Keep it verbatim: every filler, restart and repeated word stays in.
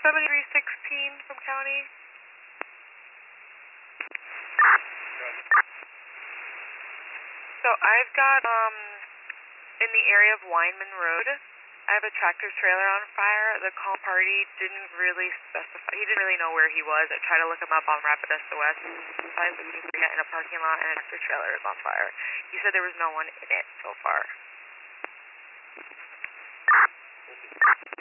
seventy-three sixteen from county. So I've got, um, in the area of Weinman Road, I have a tractor trailer on fire. The call party didn't really specify, he didn't really know where he was. I tried to look him up on Rapid S O S. Sometimes it seems to get in a parking lot and a tractor trailer is on fire. He said there was no one in it so far.